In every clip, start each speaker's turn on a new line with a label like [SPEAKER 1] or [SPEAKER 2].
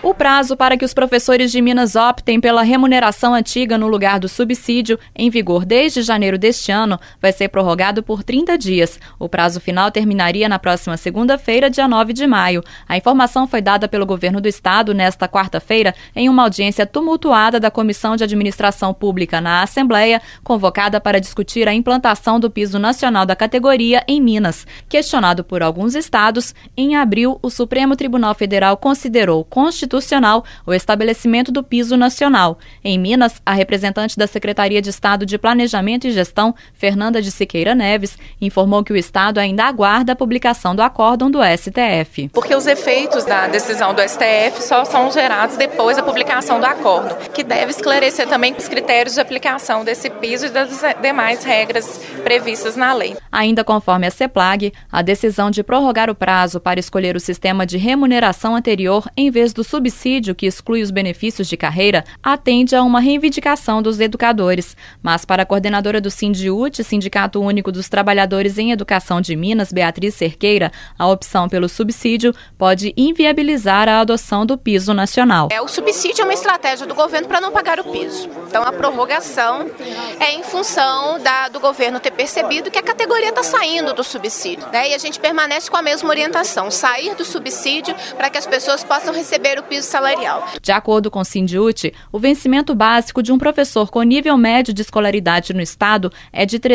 [SPEAKER 1] O prazo para que os professores de Minas optem pela remuneração antiga no lugar do subsídio, em vigor desde janeiro deste ano, vai ser prorrogado por 30 dias. O prazo final terminaria na próxima segunda-feira, dia 9 de maio. A informação foi dada pelo governo do estado nesta quarta-feira em uma audiência tumultuada da Comissão de Administração Pública na Assembleia, convocada para discutir a implantação do piso nacional da categoria em Minas. Questionado por alguns estados, em abril, o Supremo Tribunal Federal considerou constitucional o estabelecimento do piso nacional. Em Minas, a representante da Secretaria de Estado de Planejamento e Gestão, Fernanda de Siqueira Neves, informou que o estado ainda aguarda a publicação do acórdão do STF.
[SPEAKER 2] Porque os efeitos da decisão do STF só são gerados depois da publicação do acórdão, que deve esclarecer também os critérios de aplicação desse piso e das demais regras previstas na lei.
[SPEAKER 1] Ainda conforme a CEPLAG, a decisão de prorrogar o prazo para escolher o sistema de remuneração anterior em vez do subsídio que exclui os benefícios de carreira atende a uma reivindicação dos educadores. Mas para a coordenadora do Sindiúti, Sindicato Único dos Trabalhadores em Educação de Minas, Beatriz Cerqueira, a opção pelo subsídio pode inviabilizar a adoção do piso nacional.
[SPEAKER 3] O subsídio é uma estratégia do governo para não pagar o piso. Então a prorrogação é em função do governo ter percebido que a categoria está saindo do subsídio, né? E a gente permanece com a mesma orientação, sair do subsídio para que as pessoas possam receber o piso salarial.
[SPEAKER 1] De acordo com o Sindiúti, o vencimento básico de um professor com nível médio de escolaridade no estado é de R$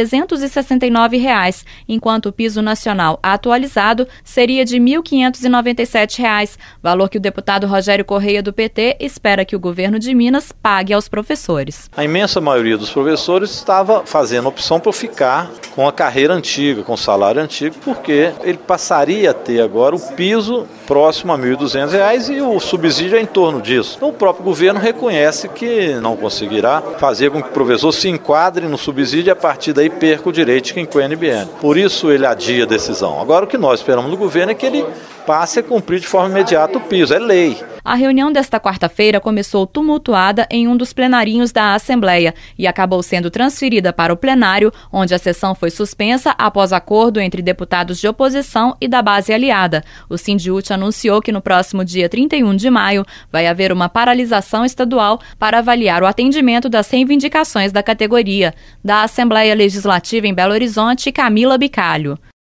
[SPEAKER 1] 369, enquanto o piso nacional atualizado seria de R$ 1.597, valor que o deputado Rogério Correia do PT espera que o governo de Minas pague aos professores.
[SPEAKER 4] A imensa maioria dos professores estava fazendo opção por ficar com a carreira antiga, com o salário antigo, porque ele passaria a ter agora o piso próximo a R$ 1.200 e o subsídio é em torno disso. Então o próprio governo reconhece que não conseguirá fazer com que o professor se enquadre no subsídio e a partir daí perca o direito de quem com o NBN. Por isso ele adia a decisão. Agora o que nós esperamos do governo é que ele passe a cumprir de forma imediata o piso, é lei.
[SPEAKER 1] A reunião desta quarta-feira começou tumultuada em um dos plenarinhos da Assembleia e acabou sendo transferida para o plenário, onde a sessão foi suspensa após acordo entre deputados de oposição e da base aliada. O Sindiúti anunciou que no próximo dia 31 de maio vai haver uma paralisação estadual para avaliar o atendimento das reivindicações da categoria. Da Assembleia Legislativa em Belo Horizonte, Camila Bicalho.